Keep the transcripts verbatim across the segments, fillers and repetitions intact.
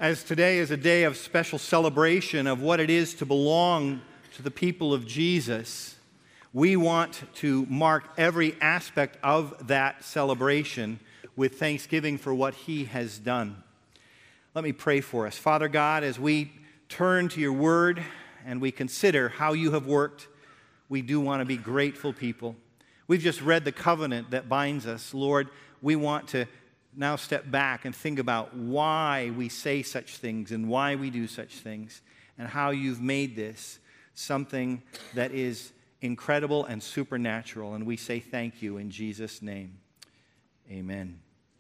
As today is a day of special celebration of what it is to belong to the people of Jesus, we want to mark every aspect of that celebration with thanksgiving for what He has done. Let me pray for us. Father God, as we turn to your word and we consider how you have worked, we do want to be grateful people. We've just read the covenant that binds us. Lord, we want to now step back and think about why we say such things and why we do such things and how you've made this something that is incredible and supernatural. And we say thank you in Jesus' name. Amen.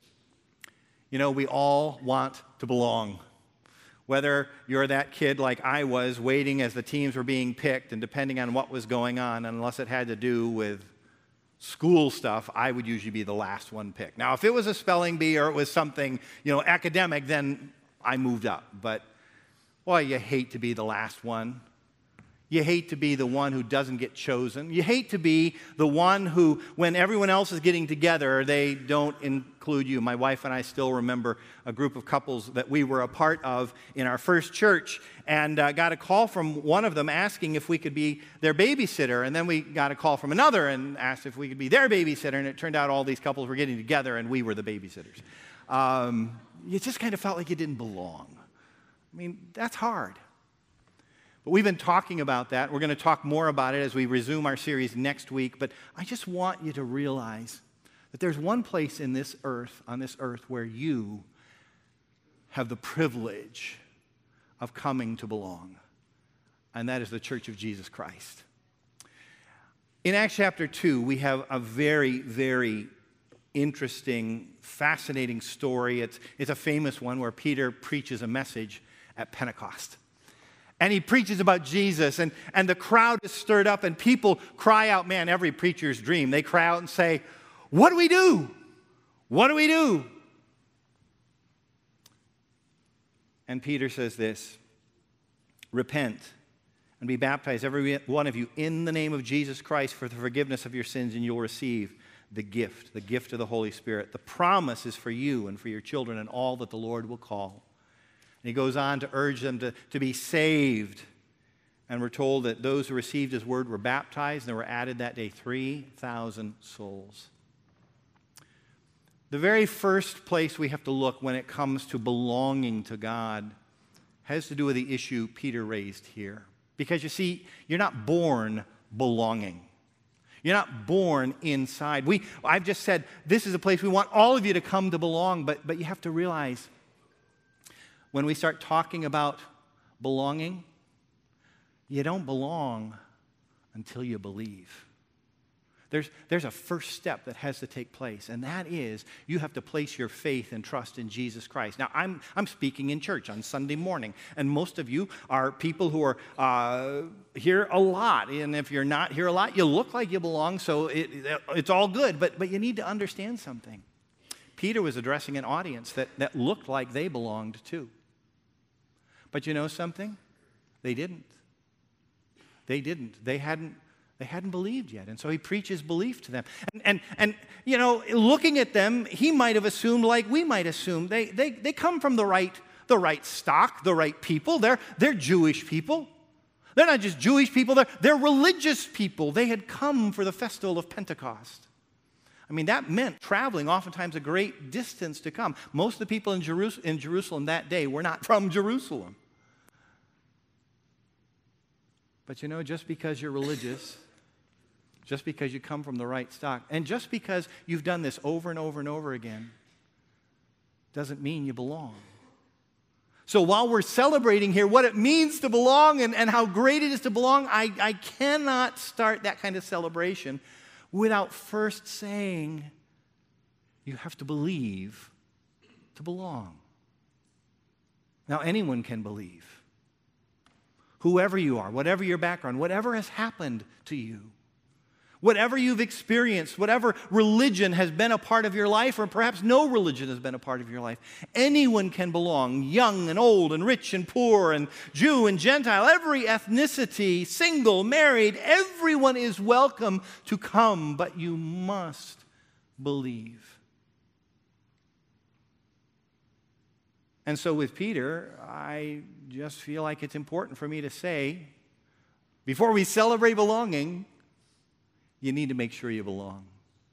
You know, we all want to belong. Whether you're that kid like I was, waiting as the teams were being picked, and depending on what was going on, unless it had to do with school stuff, I would usually be the last one picked. Now, if it was a spelling bee or it was something, you know, academic, then I moved up. But, boy, you hate to be the last one. You hate to be the one who doesn't get chosen. You hate to be the one who, when everyone else is getting together, they don't include you. My wife and I still remember a group of couples that we were a part of in our first church, and uh, got a call from one of them asking if we could be their babysitter. And then we got a call from another and asked if we could be their babysitter. And it turned out all these couples were getting together, and we were the babysitters. Um, you just kind of felt like you didn't belong. I mean, that's hard. But we've been talking about that. We're going to talk more about it as we resume our series next week. But I just want you to realize that there's one place in this earth, on this earth, where you have the privilege of coming to belong. And that is the Church of Jesus Christ. In Acts chapter two, we have a very, very interesting, fascinating story. It's, it's a famous one where Peter preaches a message at Pentecost. And he preaches about Jesus, and, and the crowd is stirred up, and people cry out, man, every preacher's dream. They cry out and say, what do we do? What do we do? And Peter says this, repent and be baptized, every one of you, in the name of Jesus Christ for the forgiveness of your sins, and you'll receive the gift, the gift of the Holy Spirit. The promise is for you and for your children and all that the Lord will call. And he goes on to urge them to, to be saved. And we're told that those who received his word were baptized, and there were added that day three thousand souls. The very first place we have to look when it comes to belonging to God has to do with the issue Peter raised here. Because you see, you're not born belonging. You're not born inside. We, I've just said, this is a place we want all of you to come to belong, but, but you have to realize, when we start talking about belonging, you don't belong until you believe. There's, there's a first step that has to take place, and that is you have to place your faith and trust in Jesus Christ. Now, I'm, I'm speaking in church on Sunday morning, and most of you are people who are uh, here a lot, and if you're not here a lot, you look like you belong, so it, it's all good, but, but you need to understand something. Peter was addressing an audience that, that looked like they belonged too. But you know something? They didn't. They didn't. They hadn't, they hadn't believed yet. And so he preaches belief to them. And, and, and you know, looking at them, he might have assumed, like we might assume, they, they, they come from the right, the right stock, the right people. They're, they're Jewish people. They're not just Jewish people, they're, they're religious people. They had come for the festival of Pentecost. I mean, that meant traveling oftentimes a great distance to come. Most of the people in, Jerus- in Jerusalem that day were not from Jerusalem. But you know, just because you're religious, just because you come from the right stock, and just because you've done this over and over and over again, doesn't mean you belong. So while we're celebrating here what it means to belong and, and how great it is to belong, I, I cannot start that kind of celebration without first saying you have to believe to belong. Now, anyone can believe. Whoever you are, whatever your background, whatever has happened to you, whatever you've experienced, whatever religion has been a part of your life, or perhaps no religion has been a part of your life, anyone can belong, young and old and rich and poor and Jew and Gentile, every ethnicity, single, married, everyone is welcome to come, but you must believe. And so with Peter, I just feel like it's important for me to say, before we celebrate belonging, you need to make sure you belong.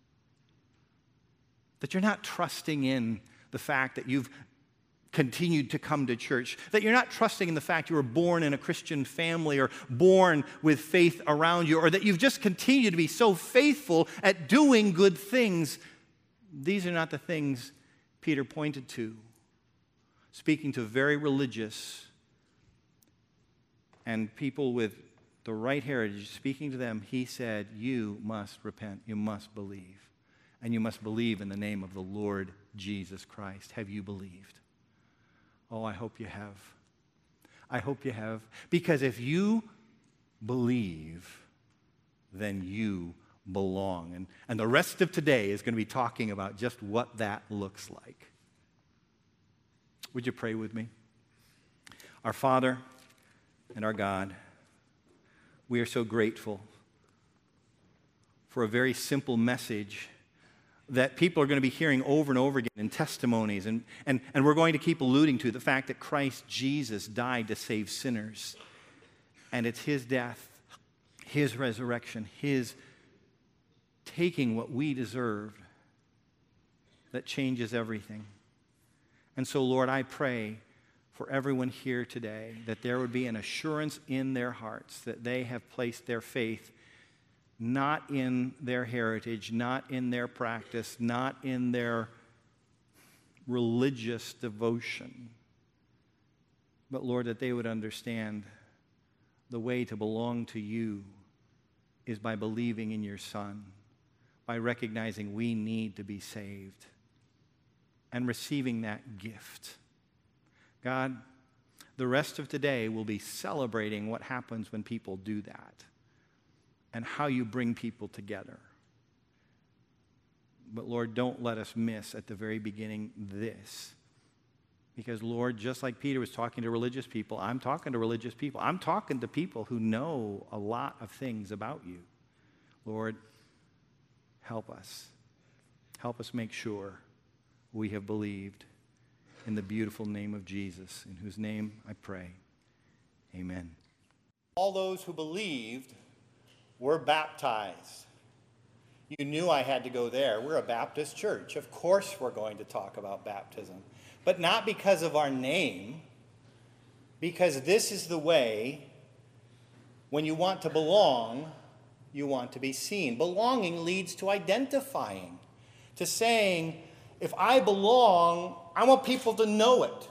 That you're not trusting in the fact that you've continued to come to church, that you're not trusting in the fact you were born in a Christian family or born with faith around you, or that you've just continued to be so faithful at doing good things. These are not the things Peter pointed to. Speaking to very religious and people with the right heritage, speaking to them, he said, you must repent, you must believe, and you must believe in the name of the Lord Jesus Christ. Have you believed? Oh, I hope you have. I hope you have. Because if you believe, then you belong. And, and the rest of today is going to be talking about just what that looks like. Would you pray with me? Our Father and our God, we are so grateful for a very simple message that people are going to be hearing over and over again in testimonies. And, and, and we're going to keep alluding to the fact that Christ Jesus died to save sinners. And it's his death, his resurrection, his taking what we deserved that changes everything. And so, Lord, I pray for everyone here today that there would be an assurance in their hearts that they have placed their faith not in their heritage, not in their practice, not in their religious devotion, but, Lord, that they would understand the way to belong to you is by believing in your Son, by recognizing we need to be saved, and receiving that gift. God, the rest of today will be celebrating what happens when people do that and how you bring people together. But Lord, don't let us miss at the very beginning this. Because Lord, just like Peter was talking to religious people, I'm talking to religious people. I'm talking to people who know a lot of things about you. Lord, help us. Help us make sure we have believed in the beautiful name of Jesus, in whose name I pray. Amen. All those who believed were baptized. You knew I had to go there. We're a Baptist church. Of course we're going to talk about baptism. But not because of our name, because this is the way, when you want to belong, you want to be seen. Belonging leads to identifying, to saying, if I belong, I want people to know it.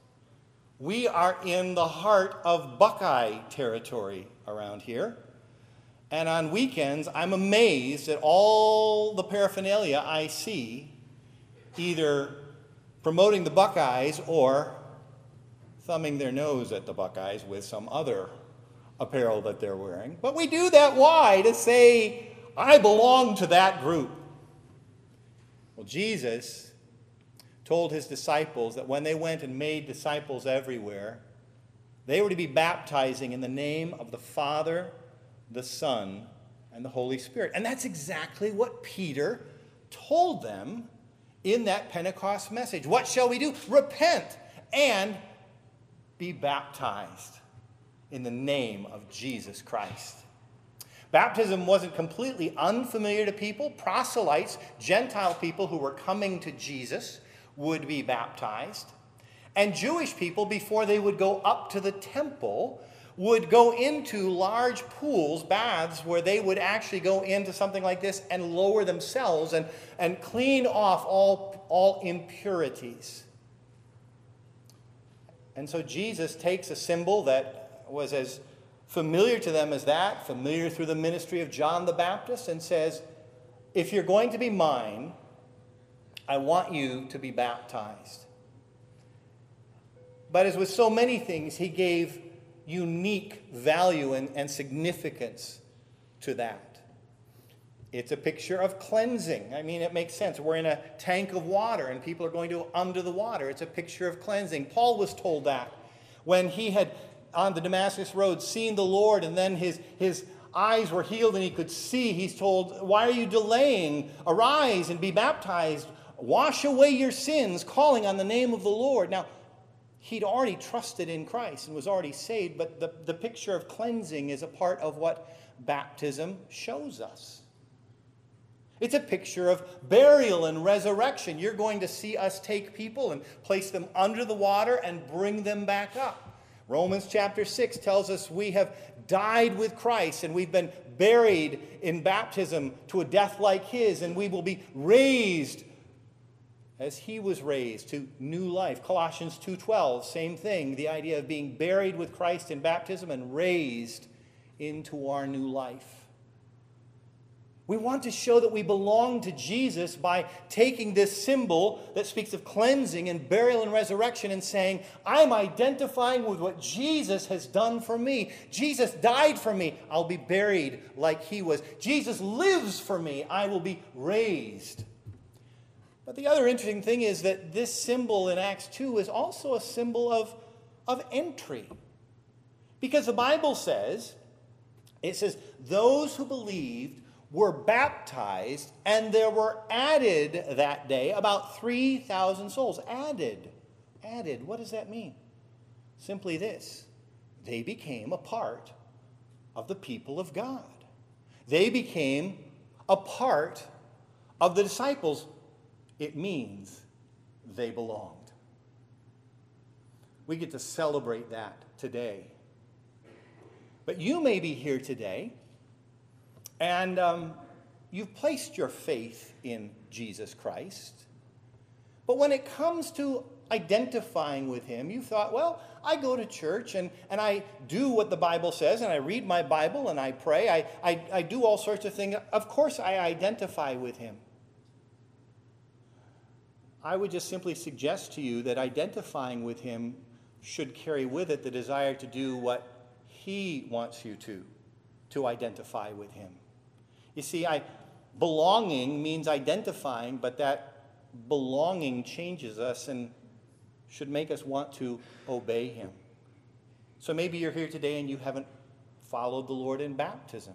We are in the heart of Buckeye territory around here. And on weekends, I'm amazed at all the paraphernalia I see, either promoting the Buckeyes or thumbing their nose at the Buckeyes with some other apparel that they're wearing. But we do that, why? To say, I belong to that group. Well, Jesus told his disciples that when they went and made disciples everywhere, they were to be baptizing in the name of the Father, the Son, and the Holy Spirit. And that's exactly what Peter told them in that Pentecost message. What shall we do? Repent and be baptized in the name of Jesus Christ. Baptism wasn't completely unfamiliar to people. Proselytes, Gentile people who were coming to Jesus, would be baptized. And Jewish people, before they would go up to the temple, would go into large pools, baths, where they would actually go into something like this and lower themselves and, and clean off all, all impurities. And so Jesus takes a symbol that was as familiar to them as that, familiar through the ministry of John the Baptist, and says, if you're going to be mine, I want you to be baptized. But as with so many things, he gave unique value and, and significance to that. It's a picture of cleansing. I mean, it makes sense. We're in a tank of water and people are going to under the water. It's a picture of cleansing. Paul was told that when he had, on the Damascus road, seen the Lord, and then his, his eyes were healed and he could see. He's told, why are you delaying? Arise and be baptized. Wash away your sins, calling on the name of the Lord. Now, he'd already trusted in Christ and was already saved, but the, the picture of cleansing is a part of what baptism shows us. It's a picture of burial and resurrection. You're going to see us take people and place them under the water and bring them back up. Romans chapter six tells us we have died with Christ and we've been buried in baptism to a death like his, and we will be raised as he was raised to new life. Colossians two twelve, same thing, the idea of being buried with Christ in baptism and raised into our new life. We want to show that we belong to Jesus by taking this symbol that speaks of cleansing and burial and resurrection and saying, I'm identifying with what Jesus has done for me. Jesus died for me. I'll be buried like he was. Jesus lives for me. I will be raised. But the other interesting thing is that this symbol in Acts two is also a symbol of, of entry. Because the Bible says, it says, those who believed were baptized, and there were added that day about three thousand souls. Added. Added. What does that mean? Simply this. They became a part of the people of God. They became a part of the disciples. It means they belonged. We get to celebrate that today. But you may be here today, and um, you've placed your faith in Jesus Christ. But when it comes to identifying with him, you thought, well, I go to church and, and I do what the Bible says, and I read my Bible and I pray. I, I, I do all sorts of things. Of course I identify with him. I would just simply suggest to you that identifying with him should carry with it the desire to do what he wants you to, to identify with him. You see, I, belonging means identifying, but that belonging changes us and should make us want to obey him. So maybe you're here today and you haven't followed the Lord in baptism.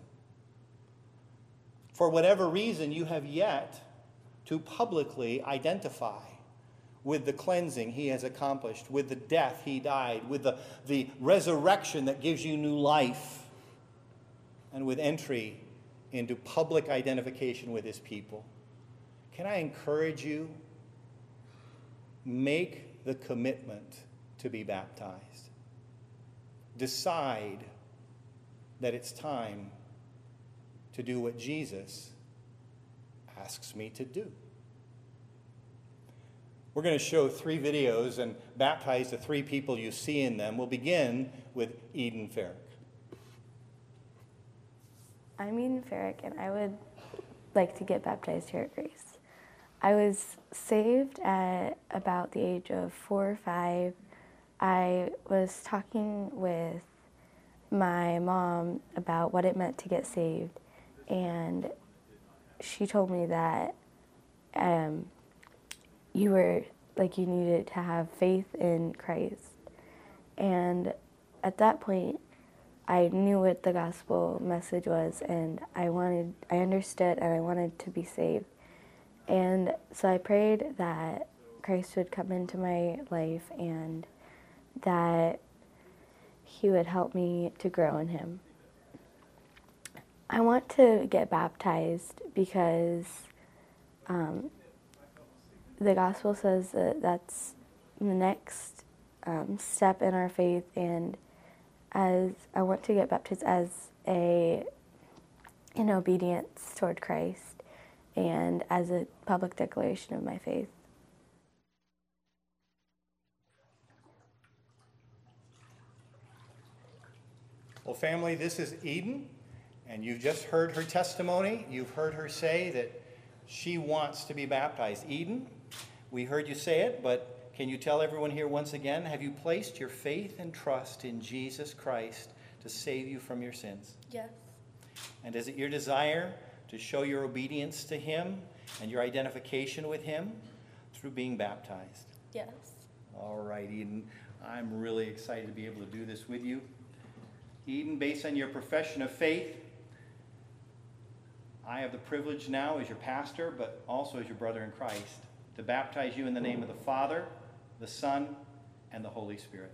For whatever reason, you have yet to publicly identify with the cleansing he has accomplished, with the death he died, with the, the resurrection that gives you new life, and with entry into public identification with his people. Can I encourage you? Make the commitment to be baptized. Decide that it's time to do what Jesus asks me to do. We're going to show three videos and baptize the three people you see in them. We'll begin with Eden Farrick. I'm Eden Farrick, and I would like to get baptized here at Grace. I was saved at about the age of four or five. I was talking with my mom about what it meant to get saved, and she told me that um, you were, like, you needed to have faith in Christ. And at that point, I knew what the gospel message was, and I wanted, I understood, and I wanted to be saved. And so I prayed that Christ would come into my life and that he would help me to grow in him. I want to get baptized because um, the gospel says that that's the next um, step in our faith, and as I want to get baptized as a in obedience toward Christ and as a public declaration of my faith. Well, family, this is Eden, and you've just heard her testimony. You've heard her say that she wants to be baptized. Eden, we heard you say it, but can you tell everyone here once again, have you placed your faith and trust in Jesus Christ to save you from your sins? Yes. And is it your desire to show your obedience to him and your identification with him through being baptized? Yes. All right, Eden, I'm really excited to be able to do this with you. Eden, based on your profession of faith, I have the privilege now as your pastor, but also as your brother in Christ, to baptize you in the name of the Father, the Son, and the Holy Spirit.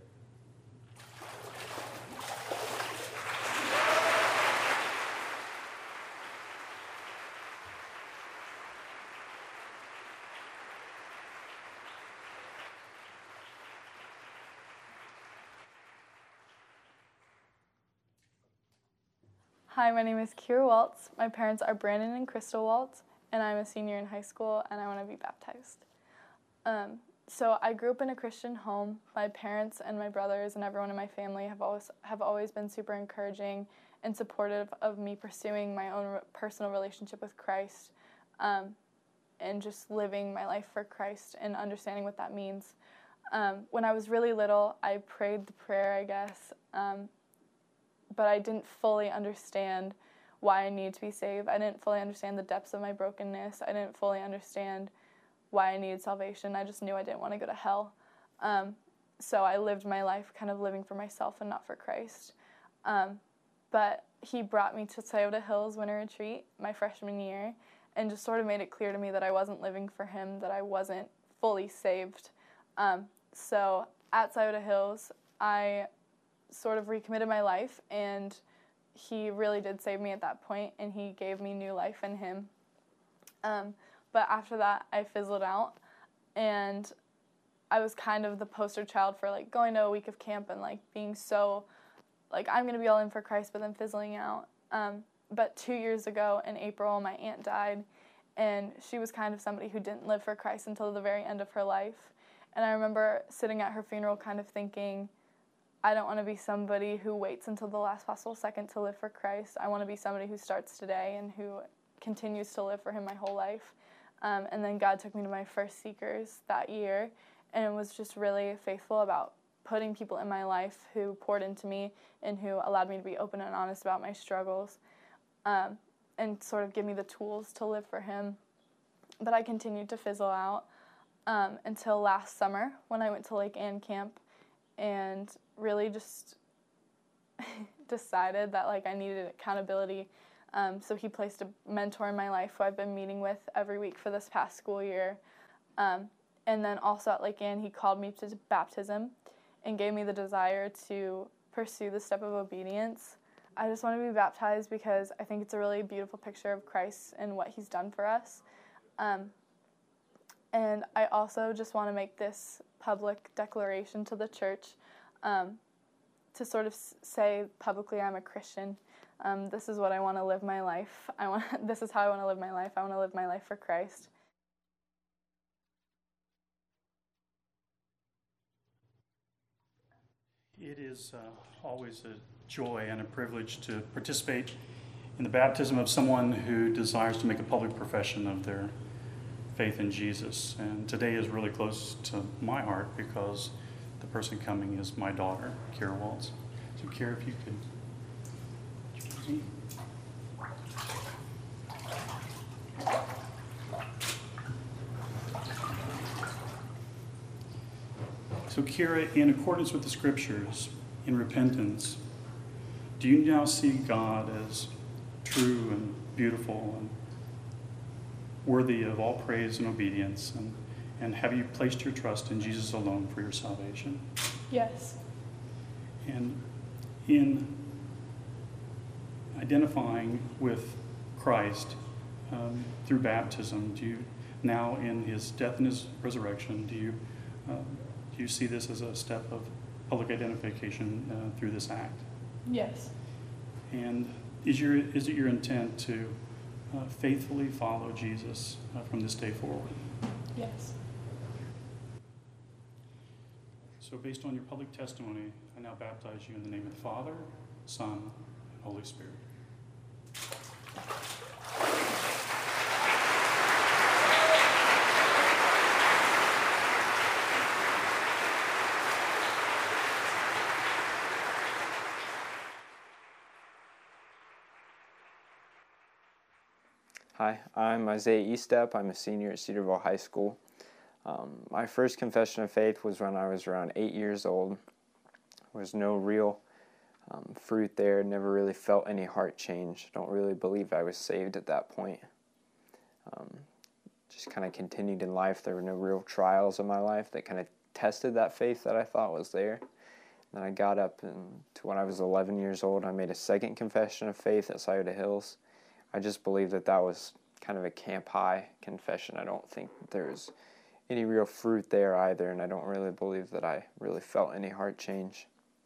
Hi, my name is Kira Waltz. My parents are Brandon and Crystal Waltz, and I'm a senior in high school, and I want to be baptized. Um, so I grew up in a Christian home. My parents and my brothers and everyone in my family have always have always been super encouraging and supportive of me pursuing my own personal relationship with Christ, um, and just living my life for Christ and understanding what that means. Um, when I was really little, I prayed the prayer, I guess. Um, but I didn't fully understand why I needed to be saved. I didn't fully understand the depths of my brokenness. I didn't fully understand why I needed salvation. I just knew I didn't want to go to hell. Um, so I lived my life kind of living for myself and not for Christ. Um, but he brought me to Scioto Hills Winter Retreat my freshman year and just sort of made it clear to me that I wasn't living for him, that I wasn't fully saved. Um, so at Scioto Hills, I sort of recommitted my life, and he really did save me at that point, and he gave me new life in him. Um, but after that, I fizzled out, and I was kind of the poster child for like going to a week of camp and like being so like I'm gonna be all in for Christ, but then fizzling out. Um, but two years ago in April, my aunt died, and she was kind of somebody who didn't live for Christ until the very end of her life. And I remember sitting at her funeral kind of thinking, I don't want to be somebody who waits until the last possible second to live for Christ. I want to be somebody who starts today and who continues to live for him my whole life. Um, and then God took me to my first Seekers that year, and was just really faithful about putting people in my life who poured into me and who allowed me to be open and honest about my struggles, um, and sort of give me the tools to live for him. But I continued to fizzle out um, until last summer when I went to Lake Ann Camp and really just decided that like I needed accountability. Um, so he placed a mentor in my life who I've been meeting with every week for this past school year. Um, and then also at Lake Ann, he called me to baptism and gave me the desire to pursue the step of obedience. I just want to be baptized because I think it's a really beautiful picture of Christ and what he's done for us. Um, and I also just want to make this public declaration to the church, um, to sort of say publicly I'm a Christian. Um, this is what I want to live my life. I want. This is how I want to live my life. I want to live my life for Christ. It is uh, always a joy and a privilege to participate in the baptism of someone who desires to make a public profession of their faith in Jesus. And today is really close to my heart because the person coming is my daughter, Kira Waltz. So Kira, if you could join me. So Kira, in accordance with the scriptures, in repentance, do you now see God as true and beautiful and worthy of all praise and obedience? And, and have you placed your trust in Jesus alone for your salvation? Yes. And in identifying with Christ um, through baptism, do you now in his death and his resurrection, do you um, do you see this as a step of public identification uh, through this act? Yes. And is your is it your intent to uh, faithfully follow Jesus uh, from this day forward? Yes. So based on your public testimony, I now baptize you in the name of the Father, Son, and Holy Spirit. Hi, I'm Isaiah Eastep. I'm a senior at Cedarville High School. Um, my first confession of faith was when I was around eight years old. There was no real um, fruit there, never really felt any heart change. Don't really believe I was saved at that point. Um, just kind of continued in life. There were no real trials in my life that kind of tested that faith that I thought was there. Then I got up and to when I was eleven years old, I made a second confession of faith at Scioto Hills. I just believed that that was kind of a camp high confession. I don't think there was any real fruit there either, and I don't really believe that I really felt any heart change.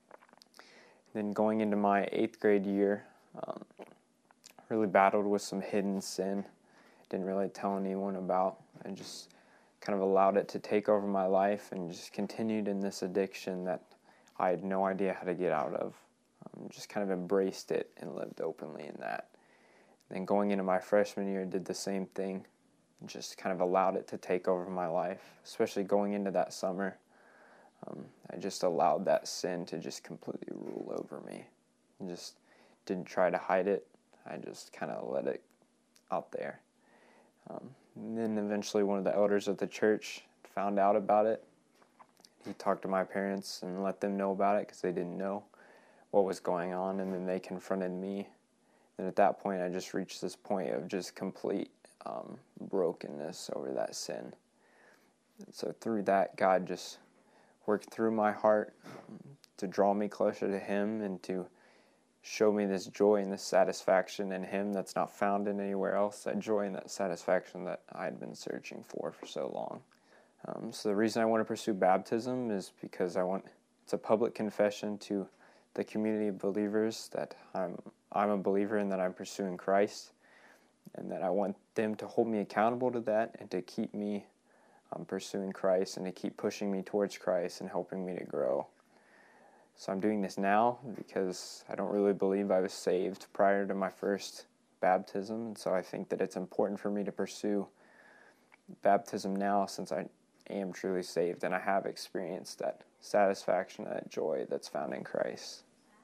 Then going into my eighth grade year, um, really battled with some hidden sin. Didn't really tell anyone about. I just kind of allowed it to take over my life and just continued in this addiction that I had no idea how to get out of. Um, just kind of embraced it and lived openly in that. Then going into my freshman year, did the same thing. Just kind of allowed it to take over my life, especially going into that summer. Um, I just allowed that sin to just completely rule over me. And just didn't try to hide it. I just kind of let it out there. Um, and then eventually one of the elders of the church found out about it. He talked to my parents and let them know about it because they didn't know what was going on, and then they confronted me. And at that point, I just reached this point of just complete um, brokenness over that sin. And so through that, God just worked through my heart um, to draw me closer to Him and to show me this joy and this satisfaction in Him that's not found in anywhere else, that joy and that satisfaction that I had been searching for for so long. Um, so the reason I want to pursue baptism is because I want, it's a public confession to the community of believers that I'm I'm a believer and that I'm pursuing Christ, and that I want them to hold me accountable to that and to keep me um, pursuing Christ and to keep pushing me towards Christ and helping me to grow. So I'm doing this now because I don't really believe I was saved prior to my first baptism, and so I think that it's important for me to pursue baptism now since I am truly saved and I have experienced that satisfaction, that joy that's found in Christ.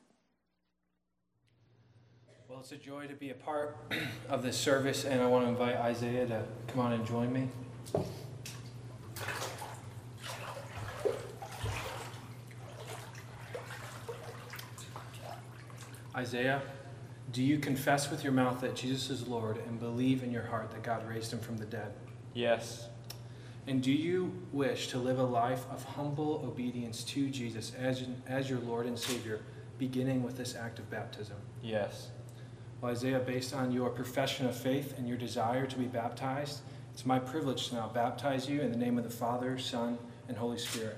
Well, it's a joy to be a part of this service, and I want to invite Isaiah to come on and join me. Isaiah, do you confess with your mouth that Jesus is Lord and believe in your heart that God raised him from the dead? Yes. And do you wish to live a life of humble obedience to Jesus as, as your Lord and Savior, beginning with this act of baptism? Yes. Well, Isaiah, based on your profession of faith and your desire to be baptized, it's my privilege to now baptize you in the name of the Father, Son, and Holy Spirit.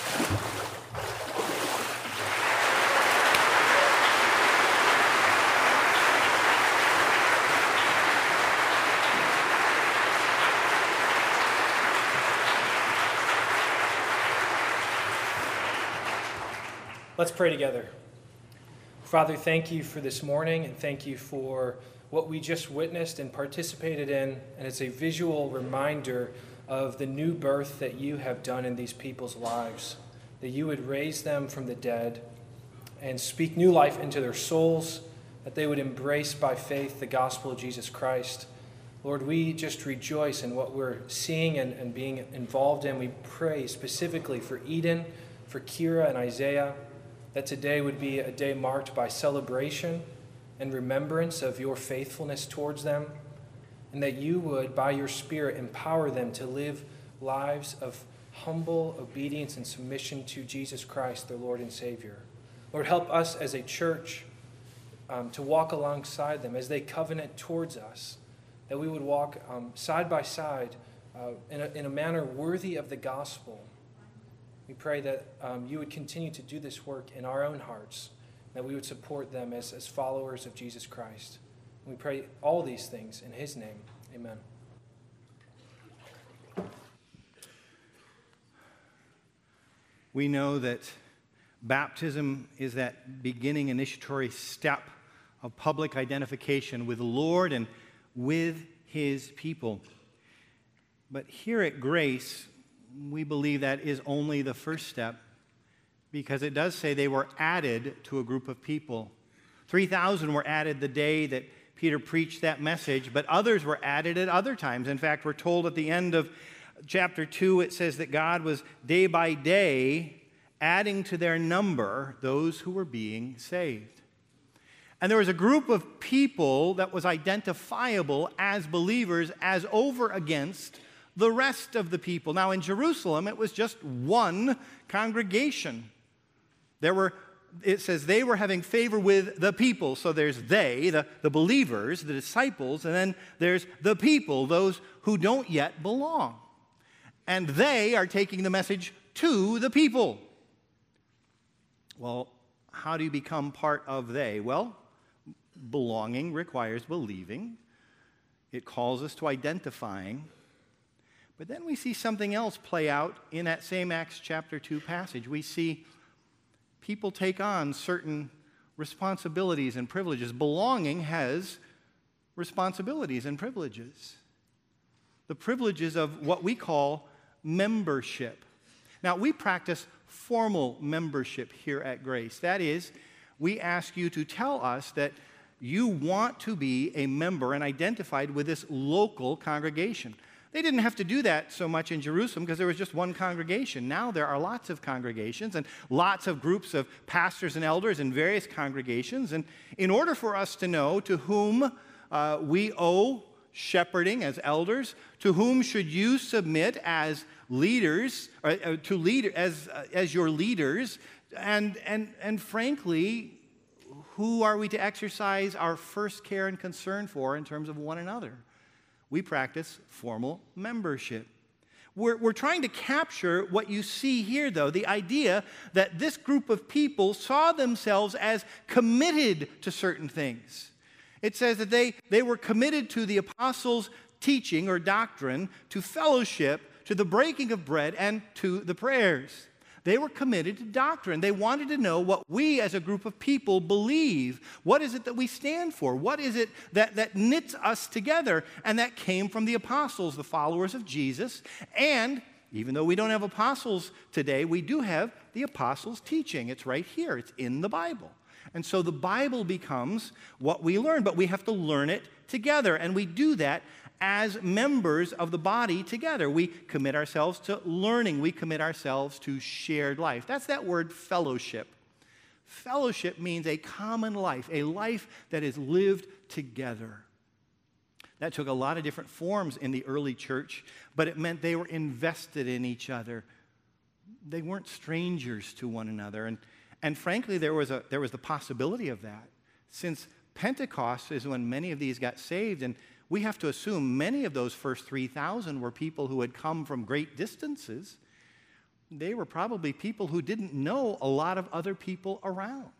Let's pray together. Father, thank you for this morning, and thank you for what we just witnessed and participated in. And it's a visual reminder of the new birth that you have done in these people's lives, that you would raise them from the dead and speak new life into their souls, that they would embrace by faith the gospel of Jesus Christ. Lord, we just rejoice in what we're seeing and, and being involved in. We pray specifically for Eden, for Kira and Isaiah, that today would be a day marked by celebration and remembrance of your faithfulness towards them, and that you would, by your Spirit, empower them to live lives of humble obedience and submission to Jesus Christ, their Lord and Savior. Lord, help us as a church um, to walk alongside them as they covenant towards us, that we would walk um, side by side uh, in, a, in a manner worthy of the gospel. We pray that um, you would continue to do this work in our own hearts, that we would support them as, as followers of Jesus Christ. And we pray all these things in his name. Amen. We know that baptism is that beginning initiatory step of public identification with the Lord and with his people. But here at Grace, we believe that is only the first step, because it does say they were added to a group of people. three thousand were added the day that Peter preached that message, but others were added at other times. In fact, we're told at the end of chapter two, it says that God was day by day adding to their number those who were being saved. And there was a group of people that was identifiable as believers as over against the rest of the people. Now, in Jerusalem, it was just one congregation. There were, it says they were having favor with the people. So there's they, the, the believers, the disciples, and then there's the people, those who don't yet belong. And they are taking the message to the people. Well, how do you become part of they? Well, belonging requires believing. It calls us to identifying. But then we see something else play out in that same Acts chapter two passage. We see people take on certain responsibilities and privileges. Belonging has responsibilities and privileges. The privileges of what we call membership. Now, we practice formal membership here at Grace. That is, we ask you to tell us that you want to be a member and identified with this local congregation. They didn't have to do that so much in Jerusalem because there was just one congregation. Now there are lots of congregations and lots of groups of pastors and elders in various congregations. And in order for us to know to whom uh, we owe shepherding as elders, to whom should you submit as leaders, or, uh, to lead as uh, as your leaders, and and and frankly, who are we to exercise our first care and concern for in terms of one another? We practice formal membership. We're, we're trying to capture what you see here, though, the idea that this group of people saw themselves as committed to certain things. It says that they, they were committed to the apostles' teaching or doctrine, to fellowship, to the breaking of bread, and to the prayers. They were committed to doctrine. They wanted to know what we as a group of people believe. What is it that we stand for? What is it that, that knits us together? And that came from the apostles, the followers of Jesus. And even though we don't have apostles today, we do have the apostles' teaching. It's right here. It's in the Bible. And so the Bible becomes what we learn, but we have to learn it together. And we do that as members of the body together. We commit ourselves to learning. We commit ourselves to shared life. That's that word fellowship. Fellowship means a common life, a life that is lived together. That took a lot of different forms in the early church, but it meant they were invested in each other. They weren't strangers to one another. And, and frankly, there was, a, there was the possibility of that. Since Pentecost is when many of these got saved, and we have to assume many of those first three thousand were people who had come from great distances. They were probably people who didn't know a lot of other people around.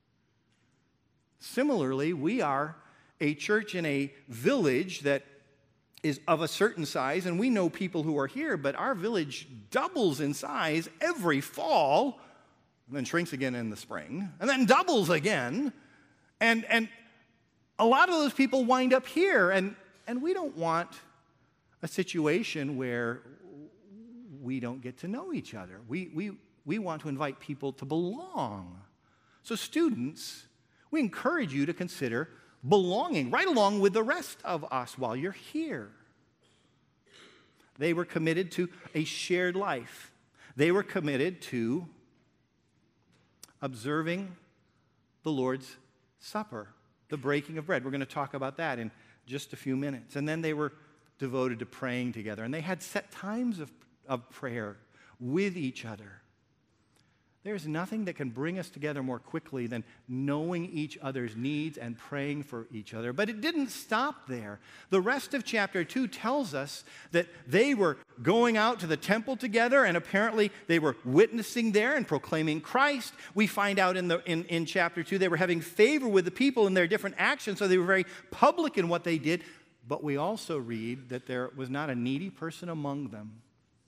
Similarly, we are a church in a village that is of a certain size, and we know people who are here, but our village doubles in size every fall, and then shrinks again in the spring, and then doubles again. And, and a lot of those people wind up here, and, and we don't want a situation where we don't get to know each other. We, we, we want to invite people to belong. So students, we encourage you to consider belonging right along with the rest of us while you're here. They were committed to a shared life. They were committed to observing the Lord's Supper, the breaking of bread. We're going to talk about that in just a few minutes. And then they were devoted to praying together. And they had set times of, of prayer with each other. There's nothing that can bring us together more quickly than knowing each other's needs and praying for each other. But it didn't stop there. The rest of chapter two tells us that they were going out to the temple together, and apparently they were witnessing there and proclaiming Christ. We find out in, the, in, in chapter two they were having favor with the people in their different actions, so they were very public in what they did. But we also read that there was not a needy person among them.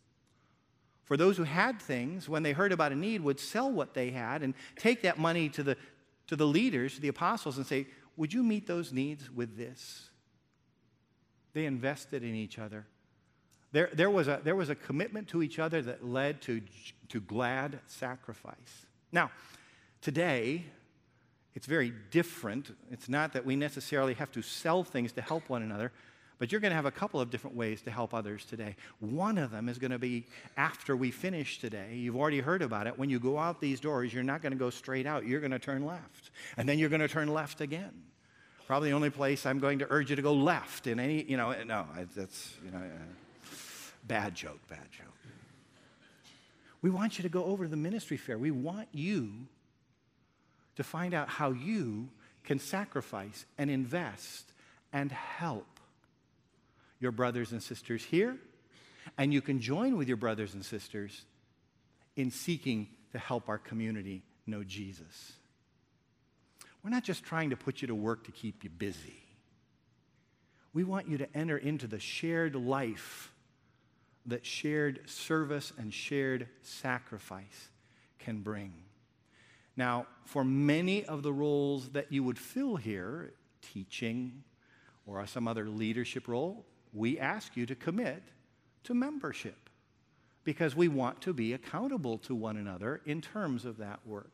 For those who had things, when they heard about a need, would sell what they had and take that money to the, to the leaders, to the apostles, and say, would you meet those needs with this? They invested in each other. There, there, was a, there was a commitment to each other that led to, to glad sacrifice. Now, today, it's very different. It's not that we necessarily have to sell things to help one another, but you're going to have a couple of different ways to help others today. One of them is going to be after we finish today. You've already heard about it. When you go out these doors, you're not going to go straight out. You're going to turn left. And then you're going to turn left again. Probably the only place I'm going to urge you to go left in any, you know, no, that's, you know. Bad joke, bad joke. We want you to go over to the ministry fair. We want you to find out how you can sacrifice and invest and help your brothers and sisters here, and you can join with your brothers and sisters in seeking to help our community know Jesus. We're not just trying to put you to work to keep you busy. We want you to enter into the shared life that shared service and shared sacrifice can bring. Now, for many of the roles that you would fill here, teaching or some other leadership role, we ask you to commit to membership because we want to be accountable to one another in terms of that work.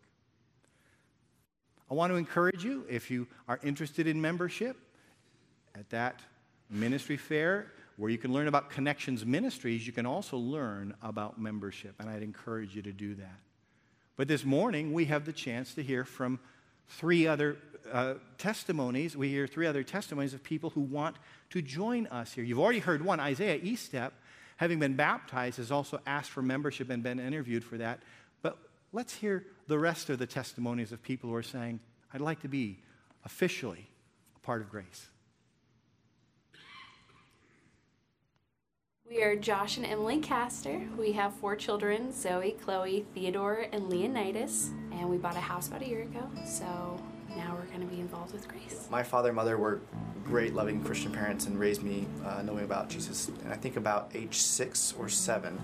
I want to encourage you, if you are interested in membership, at that ministry fair where you can learn about Connections Ministries, you can also learn about membership, and I'd encourage you to do that. But this morning, we have the chance to hear from three other uh, testimonies. We hear three other testimonies of people who want to join us here. You've already heard one. Isaiah Eastep, having been baptized, has also asked for membership and been interviewed for that. But let's hear the rest of the testimonies of people who are saying, I'd like to be officially a part of Grace. We are Josh and Emily Castor. We have four children, Zoe, Chloe, Theodore, and Leonidas. And we bought a house about a year ago, so now we're going to be involved with Grace. My father and mother were great, loving Christian parents and raised me uh, knowing about Jesus. And I think about age six or seven,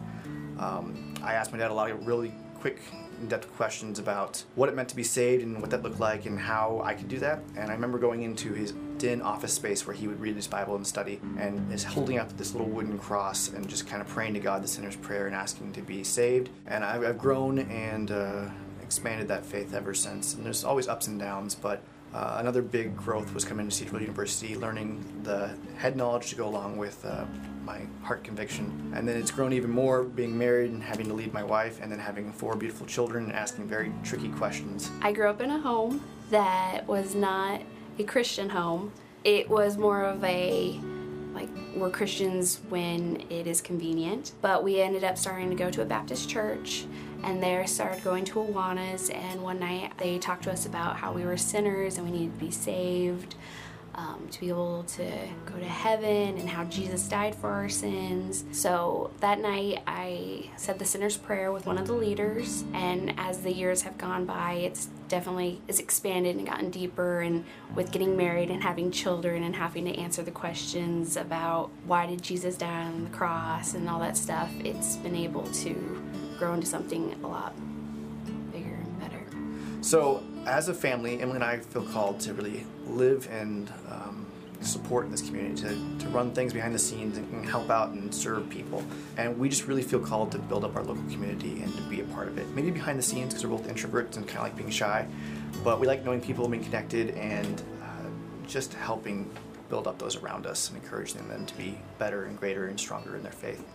um, I asked my dad a lot of really quick, in-depth questions about what it meant to be saved and what that looked like and how I could do that. And I remember going into his den office space where he would read his Bible and study and is holding up this little wooden cross and just kind of praying to God the sinner's prayer and asking to be saved. And I've, I've grown and uh, expanded that faith ever since. And there's always ups and downs, but uh, another big growth was coming to Cedarville University, learning the head knowledge to go along with uh, my heart conviction. And then it's grown even more being married and having to lead my wife and then having four beautiful children and asking very tricky questions. I grew up in a home that was not a Christian home. It was more of a, like, we're Christians when it is convenient. But we ended up starting to go to a Baptist church, and there started going to Awanas, and one night they talked to us about how we were sinners and we needed to be saved. Um, to be able to go to heaven and how Jesus died for our sins. So that night I said the sinner's prayer with one of the leaders, and as the years have gone by, it's definitely it's expanded and gotten deeper, and with getting married and having children and having to answer the questions about why did Jesus die on the cross and all that stuff, it's been able to grow into something a lot bigger and better. So as a family, Emily and I feel called to really live and um, support this community, to, to run things behind the scenes and help out and serve people. And we just really feel called to build up our local community and to be a part of it. Maybe behind the scenes because we're both introverts and kind of like being shy, but we like knowing people, being connected, and uh, just helping build up those around us and encouraging them to be better and greater and stronger in their faith.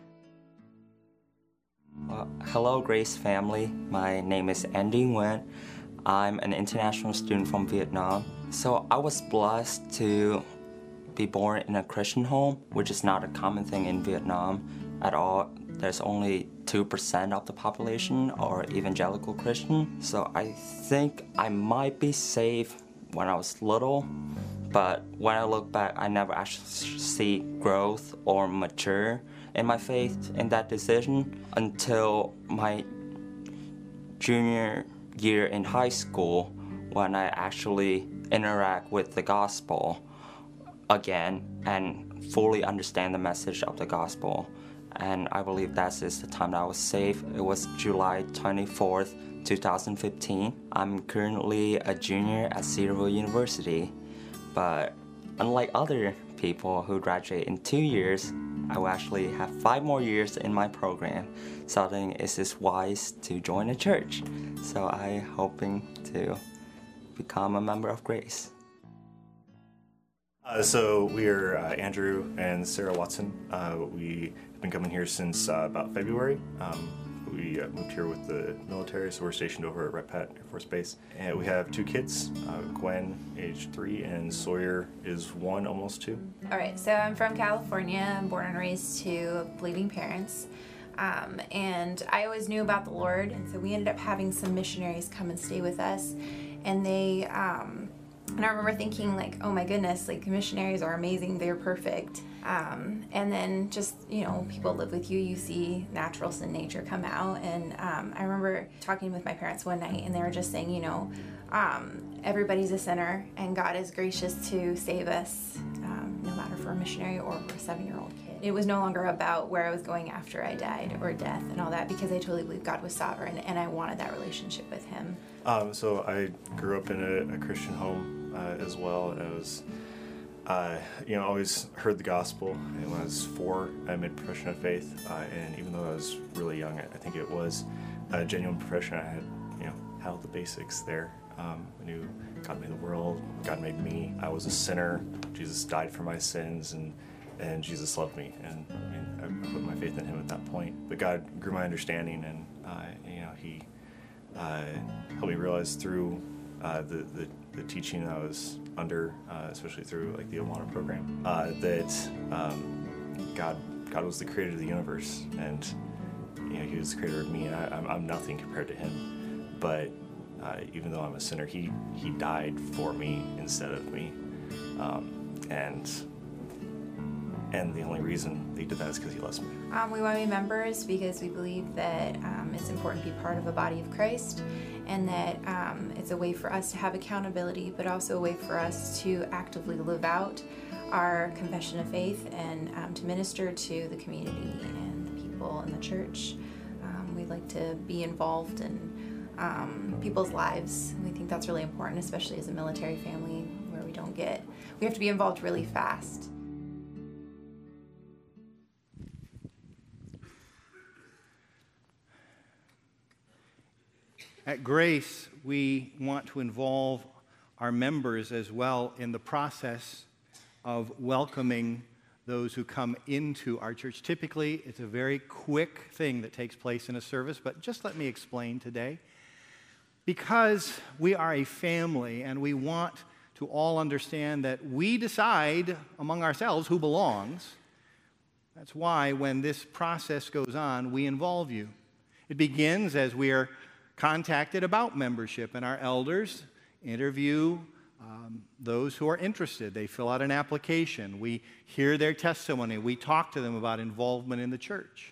Uh, hello, Grace family. My name is Andy Nguyen. I'm an international student from Vietnam. So I was blessed to be born in a Christian home, which is not a common thing in Vietnam at all. There's only two percent of the population are evangelical Christian. So I think I might be saved when I was little, but when I look back, I never actually see growth or mature in my faith in that decision until my junior year in high school, when I actually interact with the gospel again and fully understand the message of the gospel. And I believe that is the time that I was saved. It was July twenty-fourth, two thousand fifteen. I'm currently a junior at Cedarville University, but unlike other people who graduate in two years, I will actually have five more years in my program. So I think it's just wise to join a church. So I'm hoping to become a member of Grace. Uh, so we are uh, Andrew and Sarah Watson. Uh, we have been coming here since uh, about February. Um, we uh, moved here with the military, so we're stationed over at Red Pat Air Force Base. And we have two kids, uh, Gwen, age three, and Sawyer is one, almost two. All right, so I'm from California. I'm born and raised to believing parents. Um, and I always knew about the Lord, and so we ended up having some missionaries come and stay with us. And they, um, and I remember thinking like, oh my goodness, like missionaries are amazing, they're perfect. Um, and then just, you know, people live with you, you see natural sin nature come out. And um, I remember talking with my parents one night, and they were just saying, you know, um, everybody's a sinner, and God is gracious to save us, um, no matter for a missionary or for a seven-year-old kid. It was no longer about where I was going after I died or death and all that, because I totally believe God was sovereign, and I wanted that relationship with Him. Um, so I grew up in a, a Christian home uh, as well. And I was, uh, you know, always heard the gospel. And when I was four, I made a profession of faith. Uh, and even though I was really young, I think it was a genuine profession. I had, you know, had all the basics there. Um, I knew God made the world, God made me. I was a sinner. Jesus died for my sins, and and Jesus loved me. And, and I put my faith in Him at that point. But God grew my understanding, and uh, you know, He uh, helped me realize through uh, the, the the teaching I was under, uh, especially through like the Awana program, uh, that um, God God was the creator of the universe, and you know, He was the creator of me, and I, I'm, I'm nothing compared to Him. But uh, even though I'm a sinner, He He died for me instead of me, um, and and the only reason He did that is because He loves me. Um, we want to be members because we believe that um, it's important to be part of a body of Christ, and that um, it's a way for us to have accountability, but also a way for us to actively live out our confession of faith, and um, to minister to the community and the people in the church. Um, we like to be involved in um, people's lives. We think that's really important, especially as a military family where we don't get, we have to be involved really fast. At Grace, we want to involve our members as well in the process of welcoming those who come into our church. Typically, it's a very quick thing that takes place in a service, but just let me explain today. Because we are a family and we want to all understand that we decide among ourselves who belongs, that's why when this process goes on, we involve you. It begins as we are contacted about membership, and our elders interview um, those who are interested. They fill out an application. We hear their testimony. We talk to them about involvement in the church.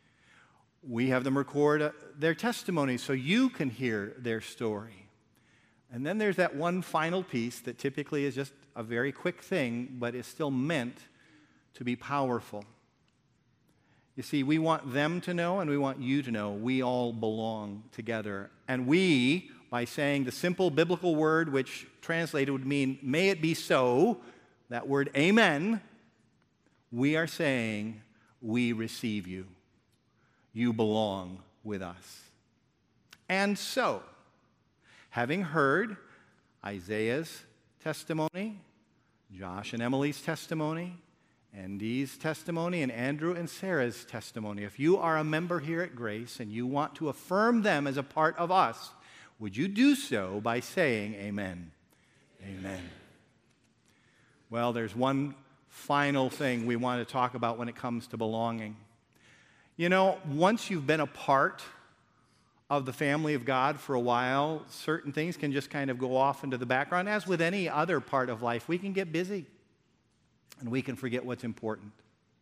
We have them record uh, their testimony so you can hear their story. And then there's that one final piece that typically is just a very quick thing, but is still meant to be powerful. You see, we want them to know, and we want you to know, we all belong together. And we, by saying the simple biblical word, which translated would mean, may it be so, that word amen, we are saying, we receive you. You belong with us. And so, having heard Isaiah's testimony, Josh and Emily's testimony, Andy's testimony, and Andrew and Sarah's testimony. If you are a member here at Grace and you want to affirm them as a part of us, would you do so by saying amen? Amen. Well, there's one final thing we want to talk about when it comes to belonging. You know, once you've been a part of the family of God for a while, certain things can just kind of go off into the background. As with any other part of life, we can get busy. And we can forget what's important.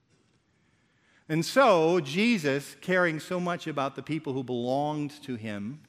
And so, Jesus, caring so much about the people who belonged to Him,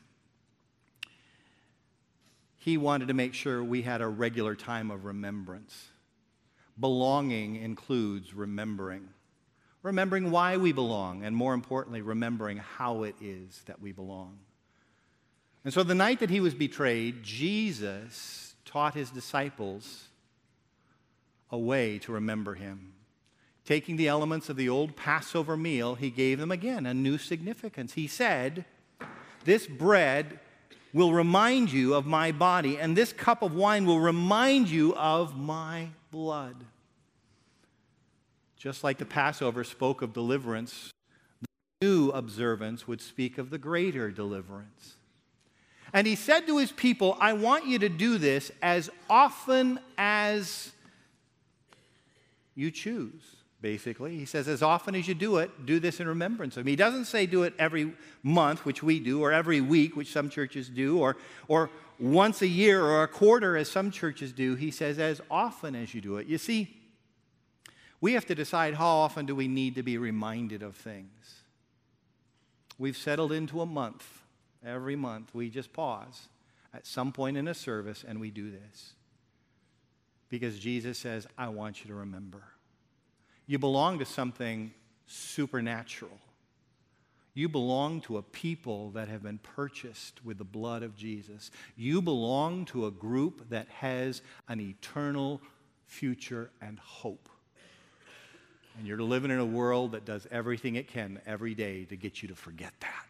He wanted to make sure we had a regular time of remembrance. Belonging includes remembering. Remembering why we belong, and more importantly, remembering how it is that we belong. And so the night that He was betrayed, Jesus taught His disciples a way to remember Him. Taking the elements of the old Passover meal, He gave them again a new significance. He said, this bread will remind you of my body, and this cup of wine will remind you of my blood. Just like the Passover spoke of deliverance, new observance would speak of the greater deliverance. And he said to his people, I want you to do this as often as you choose, basically. He says, as often as you do it, do this in remembrance of me. He doesn't say do it every month, which we do, or every week, which some churches do, or, or once a year or a quarter, as some churches do. He says, as often as you do it. You see, we have to decide how often do we need to be reminded of things. We've settled into a month. Every month, we just pause at some point in a service and we do this. Because Jesus says, I want you to remember. You belong to something supernatural. You belong to a people that have been purchased with the blood of Jesus. You belong to a group that has an eternal future and hope. And you're living in a world that does everything it can every day to get you to forget that.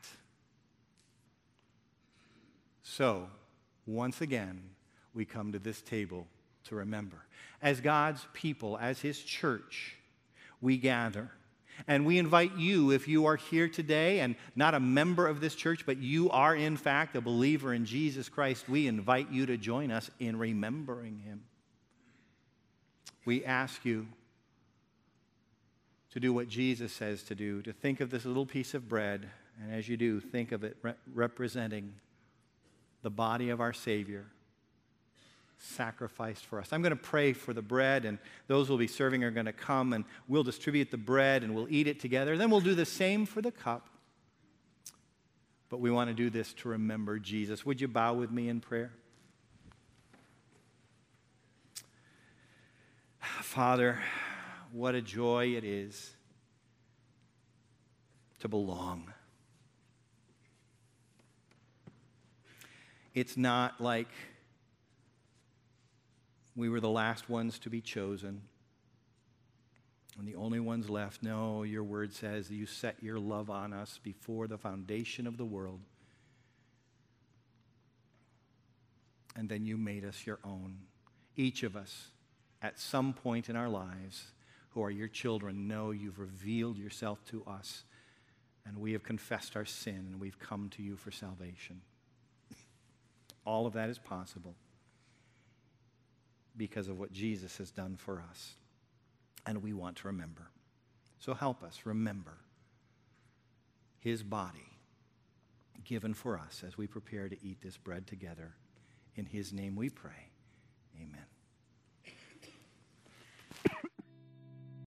So, once again, we come to this table to remember. As God's people, as His church, we gather. And we invite you, if you are here today and not a member of this church, but you are in fact a believer in Jesus Christ, we invite you to join us in remembering Him. We ask you to do what Jesus says to do, to think of this little piece of bread, and as you do, think of it re- representing the body of our Savior sacrificed for us. I'm going to pray for the bread, and those who will be serving are going to come, and we'll distribute the bread, and we'll eat it together. Then we'll do the same for the cup. But we want to do this to remember Jesus. Would you bow with me in prayer? Father, what a joy it is to belong. It's not like we were the last ones to be chosen and the only ones left. No, your word says that you set your love on us before the foundation of the world. And then you made us your own. Each of us, at some point in our lives, who are your children, know you've revealed yourself to us, and we have confessed our sin, and we've come to you for salvation. All of that is possible because of what Jesus has done for us. And we want to remember. So help us remember His body given for us as we prepare to eat this bread together. In His name we pray.